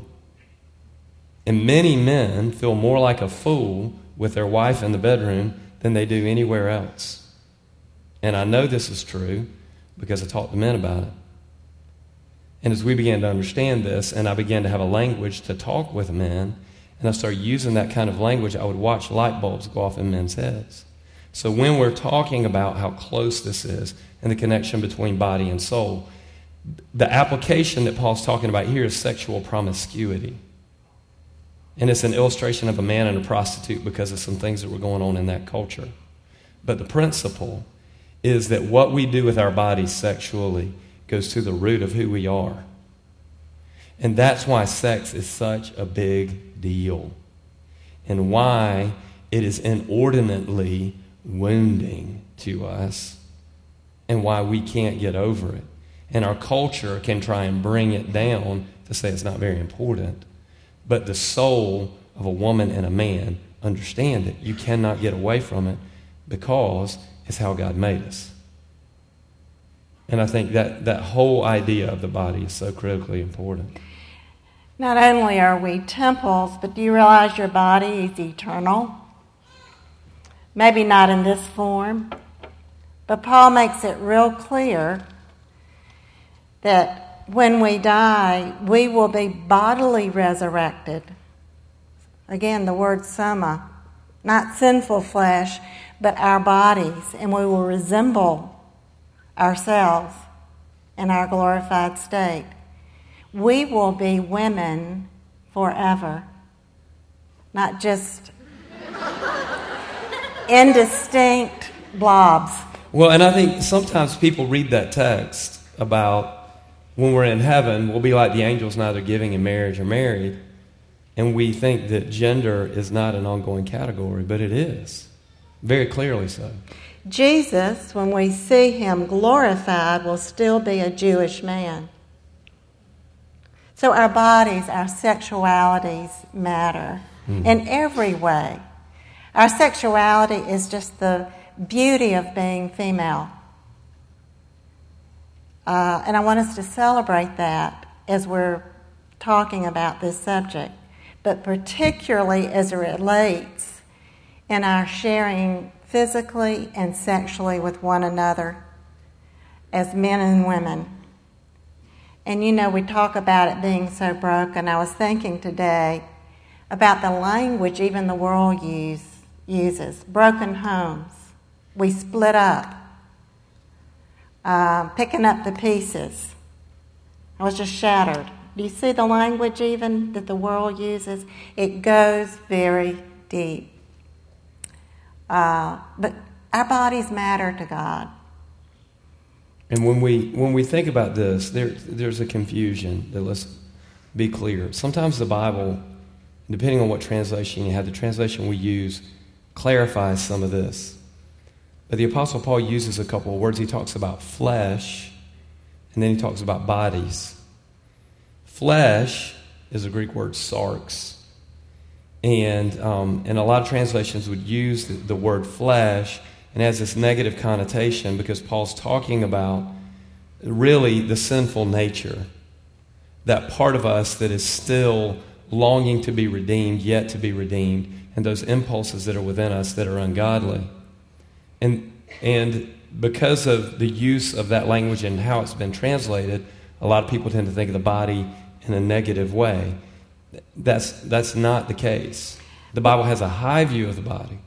S1: And many men feel more like a fool with their wife in the bedroom than they do anywhere else. And I know this is true because I talked to men about it. And as we began to understand this, and I began to have a language to talk with men, and I started using that kind of language, I would watch light bulbs go off in men's heads. So when we're talking about how close this is and the connection between body and soul, the application that Paul's talking about here is sexual promiscuity. And it's an illustration of a man and a prostitute because of some things that were going on in that culture. But the principle is that what we do with our bodies sexually goes to the root of who we are. And that's why sex is such a big deal. And why it is inordinately wounding to us. And why we can't get over it. And our culture can try and bring it down to say it's not very important. But the soul of a woman and a man understand it. You cannot get away from it because it's how God made us. And I think that, that whole idea of the body is so critically important.
S2: Not only are we temples, but do you realize your body is eternal? Maybe not in this form, but Paul makes it real clear that when we die, we will be bodily resurrected. Again, the word soma, not sinful flesh, but our bodies, and we will resemble ourselves in our glorified state. We will be women forever, not just indistinct blobs.
S1: Well, and I think sometimes people read that text about when we're in heaven, we'll be like the angels, neither giving in marriage or married. And we think that gender is not an ongoing category, but it is. Very clearly so.
S2: Jesus, when we see him glorified, will still be a Jewish man. So our bodies, our sexualities matter mm-hmm. in every way. Our sexuality is just the beauty of being female. Uh, and I want us to celebrate that as we're talking about this subject, but particularly as it relates in our sharing physically and sexually with one another as men and women. And you know, we talk about it being so broken. I was thinking today about the language even the world use, uses. Broken homes. We split up. Uh, picking up the pieces. I was just shattered. Do you see the language even that the world uses? It goes very deep. Uh, but our bodies matter to God.
S1: And when we when we think about this, there there's a confusion. That let's be clear. Sometimes the Bible, depending on what translation you have, the translation we use clarifies some of this. But the Apostle Paul uses a couple of words. He talks about flesh, and then he talks about bodies. Flesh is a Greek word, sarx. And, um, and a lot of translations would use the, the word flesh, and it has this negative connotation because Paul's talking about really the sinful nature, that part of us that is still longing to be redeemed, yet to be redeemed, and those impulses that are within us that are ungodly. And and because of the use of that language and how it's been translated, a lot of people tend to think of the body in a negative way. That's that's not the case. The Bible has a high view of the body.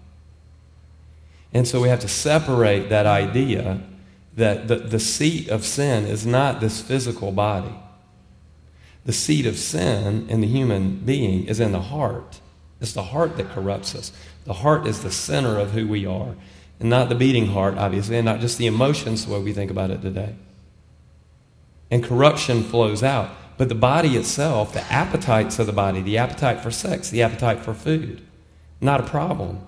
S1: And so we have to separate that idea that the, the seat of sin is not this physical body. The seat of sin in the human being is in the heart. It's the heart that corrupts us. The heart is the center of who we are. And not the beating heart, obviously, and not just the emotions the way we think about it today. And corruption flows out. But the body itself, the appetites of the body, the appetite for sex, the appetite for food, not a problem.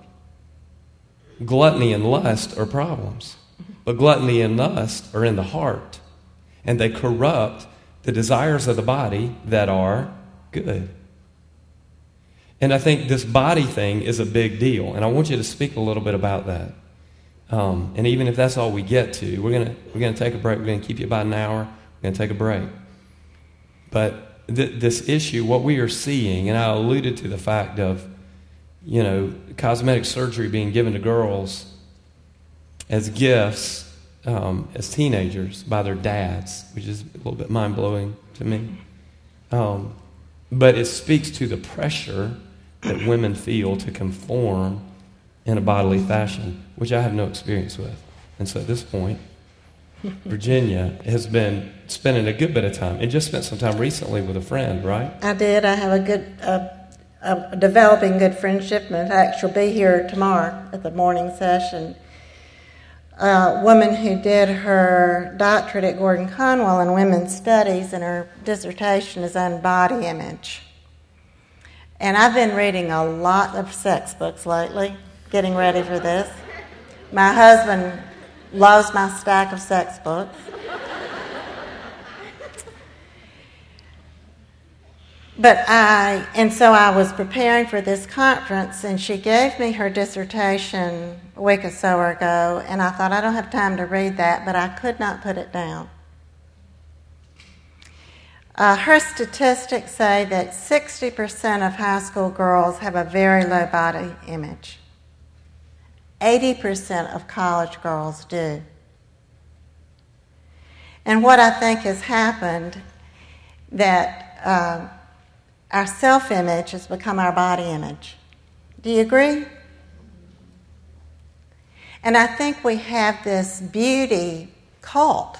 S1: Gluttony and lust are problems. But gluttony and lust are in the heart. And they corrupt the desires of the body that are good. And I think this body thing is a big deal. And I want you to speak a little bit about that. Um, and even if that's all we get to, we're gonna we're gonna take a break. We're gonna keep you about an hour. We're gonna take a break. But th- this issue, what we are seeing, and I alluded to the fact of, you know, cosmetic surgery being given to girls as gifts um, as teenagers by their dads, which is a little bit mind blowing to me. Um, but it speaks to the pressure that women feel to conform in a bodily fashion, which I have no experience with. And so at this point, Virginia has been spending a good bit of time, and just spent some time recently with a friend, right?
S2: I did. I have a good, uh, a developing good friendship. In fact, she'll be here tomorrow at the morning session. A woman who did her doctorate at Gordon Conwell in women's studies, and her dissertation is on body image. And I've been reading a lot of sex books lately, getting ready for this. My husband loves my stack of sex books. But I, and so I was preparing for this conference, and she gave me her dissertation a week or so ago, and I thought, I don't have time to read that, but I could not put it down. Uh, her statistics say that sixty percent of high school girls have a very low body image. eighty percent of college girls do. And what I think has happened, that uh, our self-image has become our body image. Do you agree? And I think we have this beauty cult.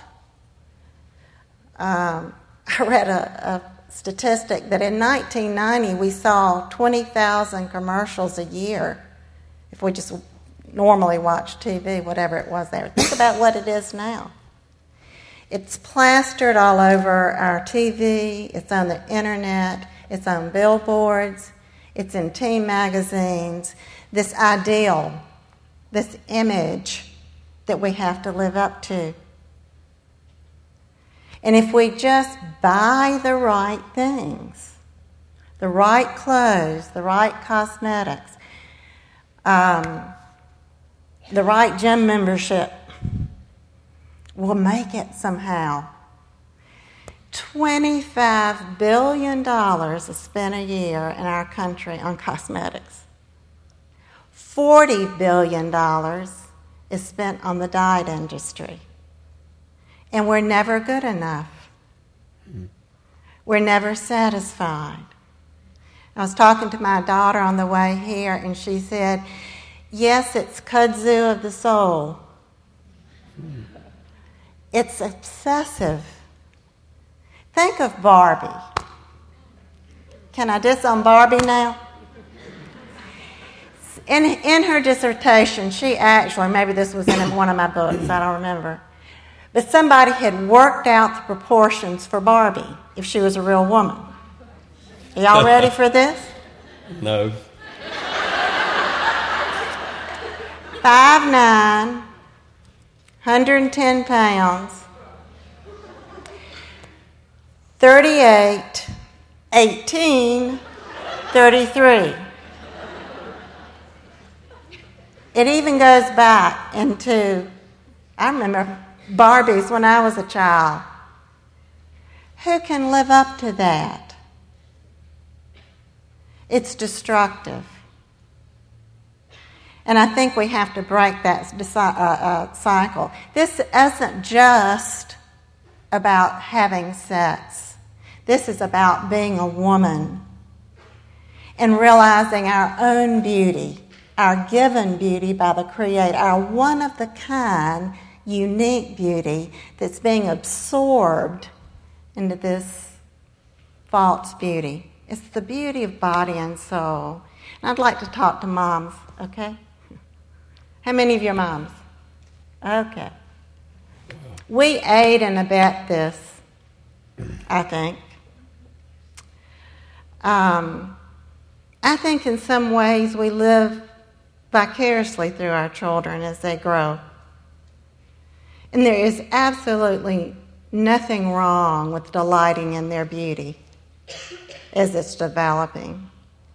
S2: Um, I read a, a statistic that in nineteen ninety we saw twenty thousand commercials a year if we just normally watch T V, whatever it was there. Think about what it is now. It's plastered all over our T V, it's on the internet, it's on billboards, it's in teen magazines. This ideal, this image that we have to live up to. And if we just buy the right things, the right clothes, the right cosmetics, um, the right gym membership, we'll make it somehow. twenty-five billion dollars is spent a year in our country on cosmetics. forty billion dollars is spent on the diet industry. And we're never good enough. Mm. We're never satisfied. I was talking to my daughter on the way here, and she said, yes, it's kudzu of the soul. Mm. It's obsessive. Think of Barbie. Can I diss on Barbie now? In, in her dissertation, she actually, maybe this was in one of my books, I don't remember, but somebody had worked out the proportions for Barbie if she was a real woman. Are y'all ready for this?
S1: No.
S2: five nine, one hundred ten pounds, thirty-eight, eighteen, thirty-three. It even goes back into, I remember Barbies when I was a child. Who can live up to that? It's destructive. And I think we have to break that uh, uh, cycle. This isn't just about having sex. This is about being a woman and realizing our own beauty, our given beauty by the Creator, our one-of-the-kind, unique beauty that's being absorbed into this false beauty. It's the beauty of body and soul. And I'd like to talk to moms, okay? How many of you are moms? Okay. We aid and abet this, I think. Um, I think in some ways we live vicariously through our children as they grow. And there is absolutely nothing wrong with delighting in their beauty as it's developing.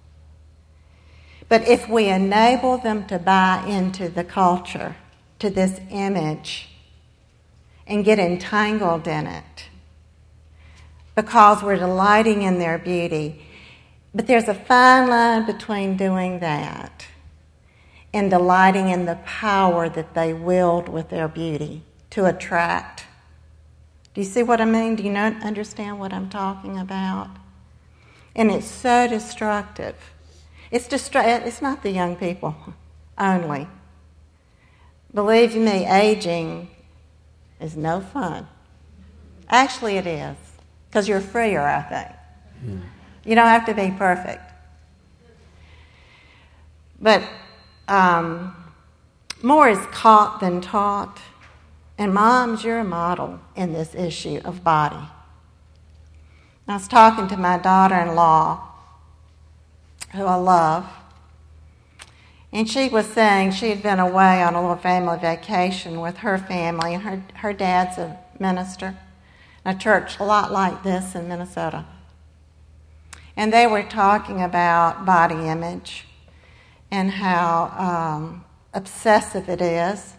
S2: But if we enable them to buy into the culture, to this image, and get entangled in it, because we're delighting in their beauty, but there's a fine line between doing that and delighting in the power that they wield with their beauty to attract. Do you see what I mean? Do you not understand what I'm talking about? And it's so destructive. It's distra- It's not the young people only. Believe me, aging is no fun. Actually, it is, because you're freer, I think. Mm. You don't have to be perfect. But um, more is caught than taught. And moms, you're a model in this issue of body. I was talking to my daughter-in-law, who I love, and she was saying she had been away on a little family vacation with her family, and her, her dad's a minister in a church a lot like this in Minnesota. And they were talking about body image and how um, obsessive it is.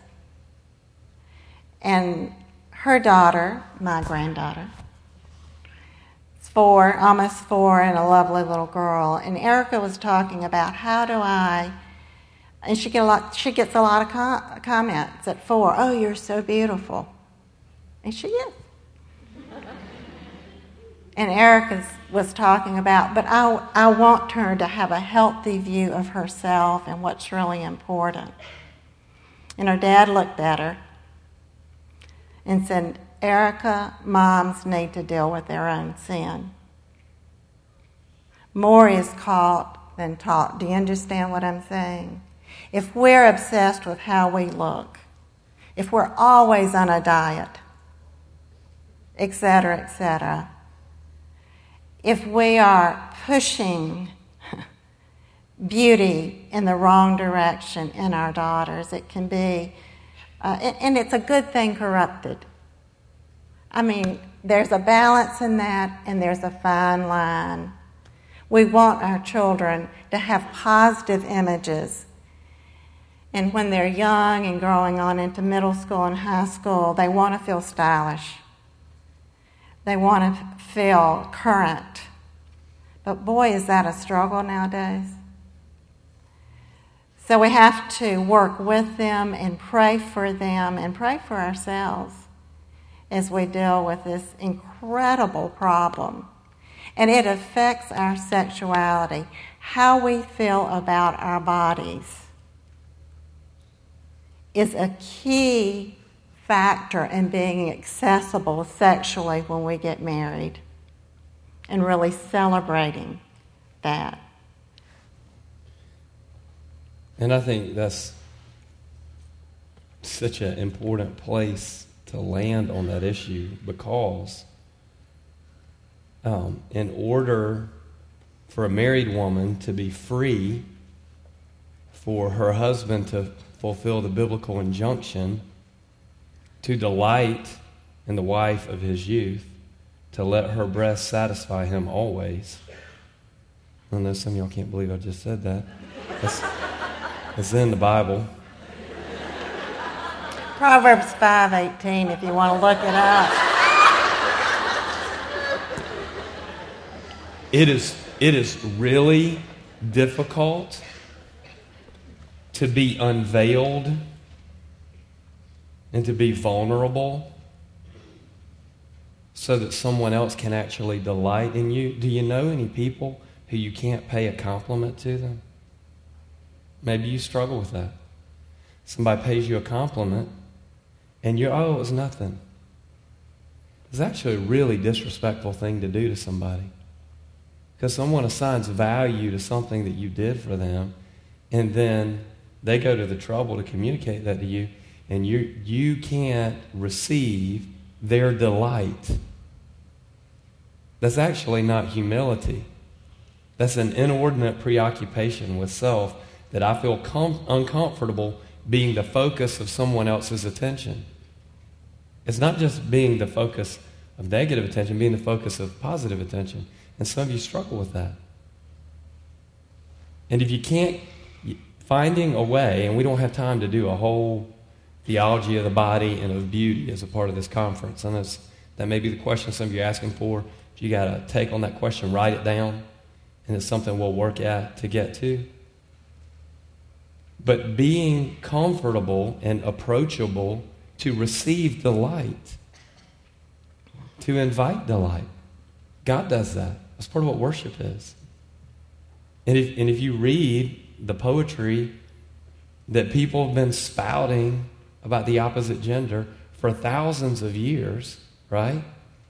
S2: And her daughter, my granddaughter, is four, almost four, and a lovely little girl. And Erica was talking about how do I, and she get a lot. She gets a lot of com- comments at four. Oh, you're so beautiful, and she is. And Erica was talking about, but I, I want her to have a healthy view of herself and what's really important. And her dad looked at her and said, Erica, moms need to deal with their own sin. More is caught than taught. Do you understand what I'm saying? If we're obsessed with how we look, if we're always on a diet, et cetera, et cetera, if we are pushing beauty in the wrong direction in our daughters, it can be, uh, and, and it's a good thing corrupted. I mean, there's a balance in that, and there's a fine line. We want our children to have positive images. And when they're young and growing on into middle school and high school, they want to feel stylish. They want to feel current. But boy, is that a struggle nowadays. So we have to work with them and pray for them and pray for ourselves as we deal with this incredible problem. And it affects our sexuality, how we feel about our bodies is a key factor in being accessible sexually when we get married and really celebrating that.
S1: And I think that's such an important place to land on that issue because um, in order for a married woman to be free, for her husband to fulfill the biblical injunction to delight in the wife of his youth, to let her breast satisfy him always. I know some of y'all can't believe I just said that. That's, it's in the Bible.
S2: Proverbs five eighteen, if you want to look it up.
S1: It is, it is really difficult to be unveiled and to be vulnerable so that someone else can actually delight in you. Do you know any people who you can't pay a compliment to them? Maybe you struggle with that. Somebody pays you a compliment and you're, oh, it was nothing. It's actually a really disrespectful thing to do to somebody. Because someone assigns value to something that you did for them, and then they go to the trouble to communicate that to you, and you you can't receive their delight. That's actually not humility. That's an inordinate preoccupation with self that I feel com- uncomfortable being the focus of someone else's attention. It's not just being the focus of negative attention, being the focus of positive attention. And some of you struggle with that. And if you can't, finding a way, and we don't have time to do a whole theology of the body and of beauty as a part of this conference. And that's, that may be the question some of you are asking for. If you got to take on that question, write it down, and it's something we'll work at to get to. But being comfortable and approachable to receive delight, to invite delight. God does that. That's part of what worship is. And if, and if you read the poetry that people have been spouting about the opposite gender for thousands of years, right?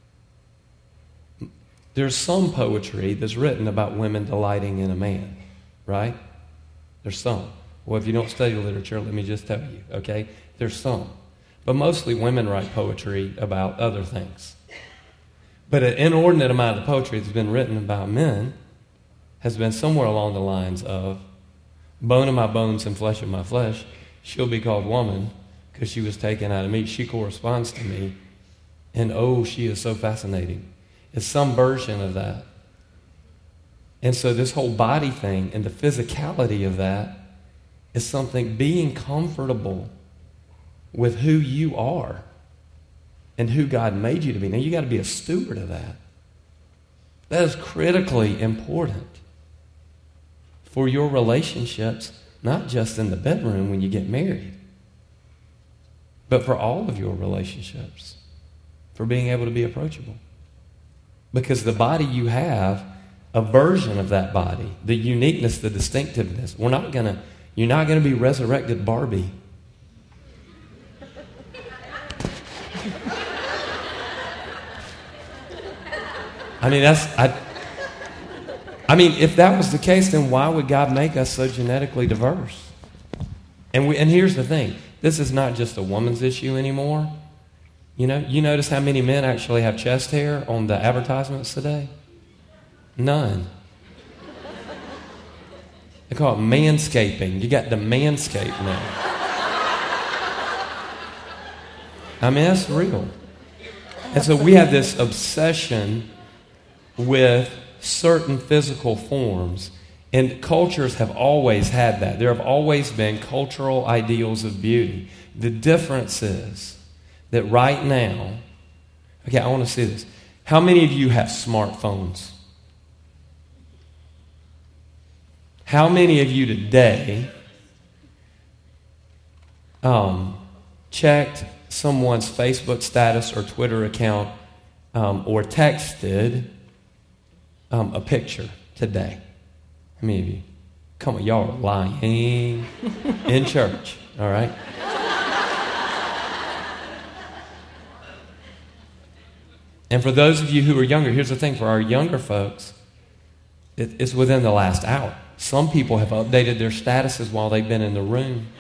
S1: There's some poetry that's written about women delighting in a man, right? There's some. Well, if you don't study literature, let me just tell you, okay? There's some. But mostly women write poetry about other things. But an inordinate amount of the poetry that's been written about men has been somewhere along the lines of, bone of my bones and flesh of my flesh, she'll be called woman because she was taken out of me. She corresponds to me. And oh, she is so fascinating. It's some version of that. And so this whole body thing and the physicality of that is something, being comfortable with who you are and who God made you to be. Now, you got to be a steward of that. That is critically important for your relationships, not just in the bedroom when you get married, but for all of your relationships, for being able to be approachable. Because the body you have, a version of that body, the uniqueness, the distinctiveness, we're not gonna, you're not going to be resurrected Barbie. I mean, that's, I, I mean, if that was the case, then why would God make us so genetically diverse? And we, and here's the thing. This is not just a woman's issue anymore. You know, you notice how many men actually have chest hair on the advertisements today? None. They call it manscaping. You got the manscape now. I mean, that's real. And so we have this obsession with certain physical forms. And cultures have always had that. There have always been cultural ideals of beauty. The difference is that right now, okay, I want to see this. How many of you have smartphones? How many of you today um, checked someone's Facebook status or Twitter account um, or texted um, a picture today? How many of you? Come on, y'all are lying in church, all right? And for those of you who are younger, here's the thing. For our younger folks, it, it's within the last hour. Some people have updated their statuses while they've been in the room.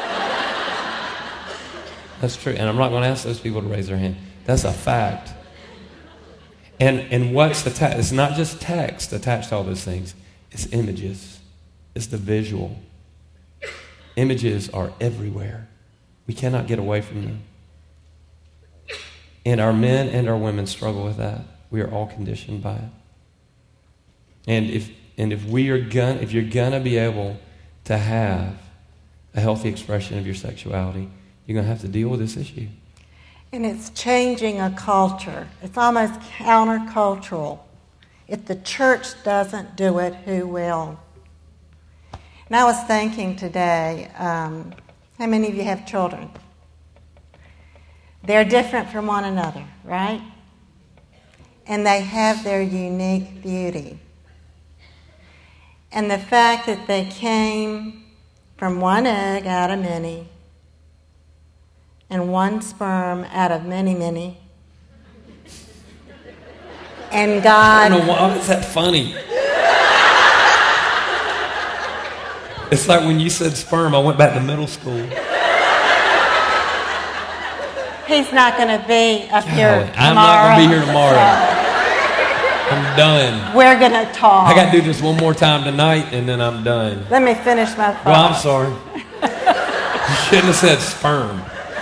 S1: That's true. And I'm not going to ask those people to raise their hand. That's a fact. And and what's the text? It's not just text attached to all those things. It's images. It's the visual. Images are everywhere. We cannot get away from them. And our men and our women struggle with that. We are all conditioned by it. And if and if we are gonna if you're gonna be able to have a healthy expression of your sexuality, you're gonna have to deal with this issue.
S2: And it's changing a culture. It's almost countercultural. If the church doesn't do it, who will? And I was thinking today, um, how many of you have children? They're different from one another, right? And they have their unique beauty. And the fact that they came from one egg out of many, and one sperm out of many, many, and God...
S1: I don't know, why is that funny? It's like when you said sperm, I went back to middle school.
S2: He's not going to be up
S1: Golly,
S2: here tomorrow.
S1: I'm not going to be here tomorrow.
S2: So
S1: I'm done.
S2: we're going to talk.
S1: I got to do this one more time tonight, and then I'm done.
S2: Let me finish my thought.
S1: Well, I'm sorry. You shouldn't have said sperm.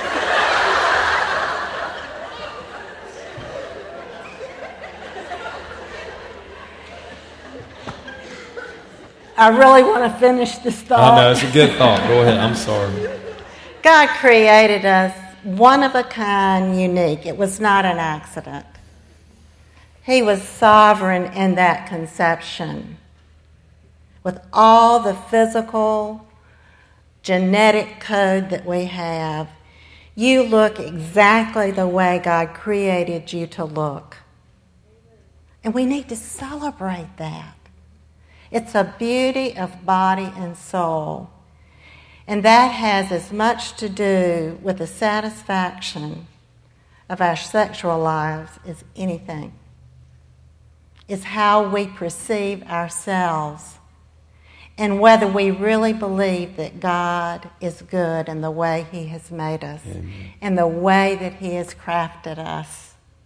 S2: I really want to finish this thought.
S1: I know, it's a good thought. Go ahead. I'm sorry.
S2: God created us one of a kind, unique. It was not an accident. He was sovereign in that conception. With all the physical, genetic code that we have, you look exactly the way God created you to look. And we need to celebrate that. It's a beauty of body and soul. And that has as much to do with the satisfaction of our sexual lives as anything. It's how we perceive ourselves and whether we really believe that God is good in the way He has made us, Amen. And the way that He has crafted us.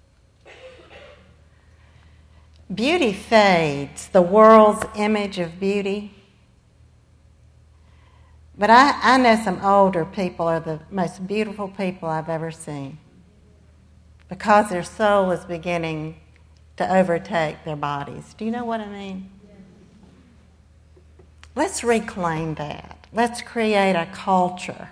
S2: Beauty fades, the world's image of beauty. But I, I know some older people are the most beautiful people I've ever seen because their soul is beginning to overtake their bodies. Do you know what I mean? Let's reclaim that. Let's create a culture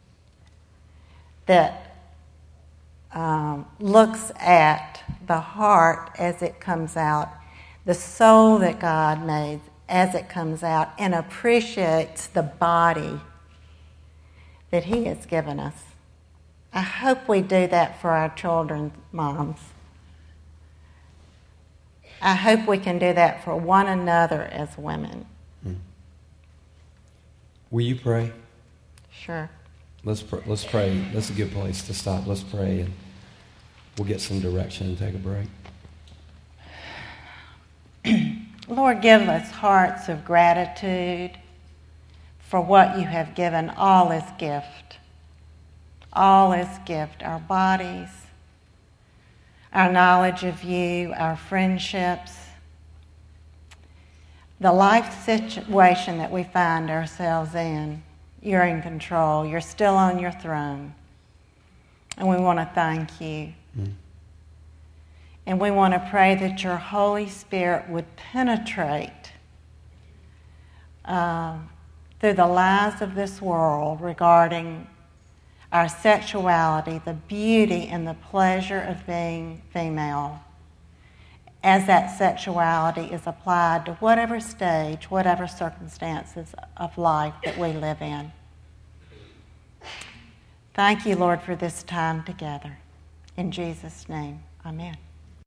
S2: that um, looks at the heart as it comes out, the soul that God made as it comes out, and appreciates the body that He has given us. I hope we do that for our children's moms. I hope we can do that for one another as women.
S1: Hmm. Will you pray?
S2: Sure.
S1: Let's pr- let's pray. That's a good place to stop. Let's pray, and we'll get some direction and take a break.
S2: Lord, give us hearts of gratitude for what You have given all as gift. All as gift. Our bodies, our knowledge of You, our friendships, the life situation that we find ourselves in. You're in control. You're still on Your throne. And we want to thank You. Mm. And we want to pray that Your Holy Spirit would penetrate uh, through the lies of this world regarding our sexuality, the beauty and the pleasure of being female, as that sexuality is applied to whatever stage, whatever circumstances of life that we live in. Thank you, Lord, for this time together. In Jesus' name, amen.